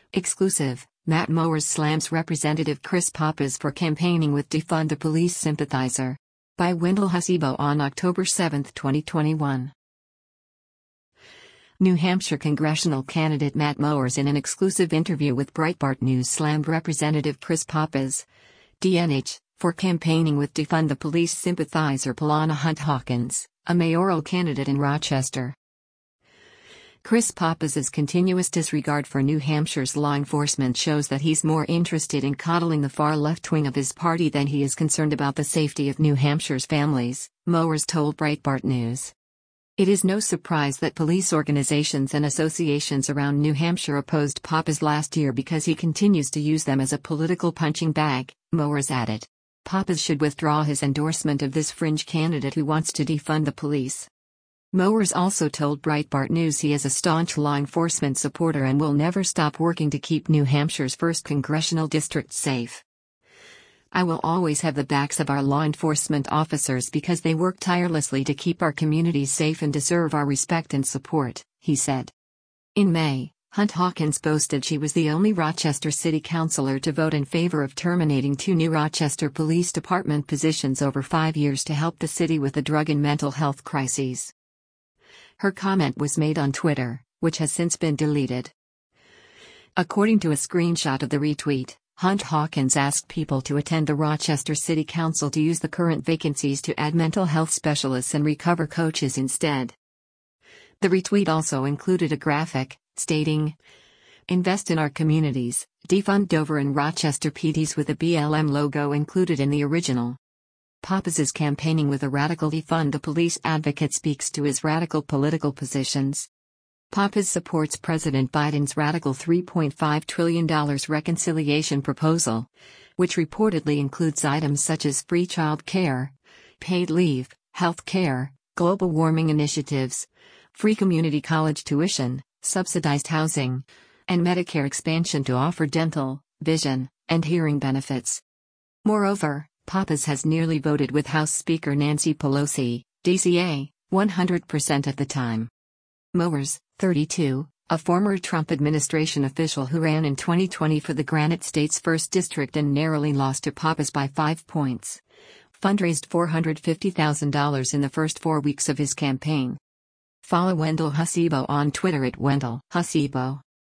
Exclusive, Matt Mowers slams Representative Chris Pappas for campaigning with Defund the Police sympathizer. By Wendell Hasibo on October 7, 2021. New Hampshire congressional candidate Matt Mowers in an exclusive interview with Breitbart News slammed Representative Chris Pappas, DNH, for campaigning with Defund the Police sympathizer Palana Hunt Hawkins, a mayoral candidate in Rochester. Chris Pappas's continuous disregard for New Hampshire's law enforcement shows that he's more interested in coddling the far left wing of his party than he is concerned about the safety of New Hampshire's families, Mowers told Breitbart News. It is no surprise that police organizations and associations around New Hampshire opposed Pappas last year because he continues to use them as a political punching bag, Mowers added. Pappas should withdraw his endorsement of this fringe candidate who wants to defund the police. Mowers also told Breitbart News he is a staunch law enforcement supporter and will never stop working to keep New Hampshire's 1st congressional district safe. I will always have the backs of our law enforcement officers because they work tirelessly to keep our communities safe and deserve our respect and support, he said. In May, Hunt Hawkins boasted she was the only Rochester City Councilor to vote in favor of terminating 2 new Rochester Police Department positions over 5 years to help the city with the drug and mental health crises. Her comment was made on Twitter, which has since been deleted. According to a screenshot of the retweet, Hunt Hawkins asked people to attend the Rochester City Council to use the current vacancies to add mental health specialists and recover coaches instead. The retweet also included a graphic, stating, "Invest in our communities, defund Dover and Rochester PDs," with a BLM logo included in the original. Pappas's campaigning with a radical defund the police advocate speaks to his radical political positions. Pappas supports President Biden's radical $3.5 trillion reconciliation proposal, which reportedly includes items such as free child care, paid leave, health care, global warming initiatives, free community college tuition, subsidized housing, and Medicare expansion to offer dental, vision, and hearing benefits. Moreover, Pappas has nearly voted with House Speaker Nancy Pelosi, DCA, 100% of the time. Mowers, 32, a former Trump administration official who ran in 2020 for the Granite State's 1st District and narrowly lost to Pappas by 5 points, fundraised $450,000 in the first 4 weeks of his campaign. Follow Wendell Hasibo on Twitter at Wendell Hasibo.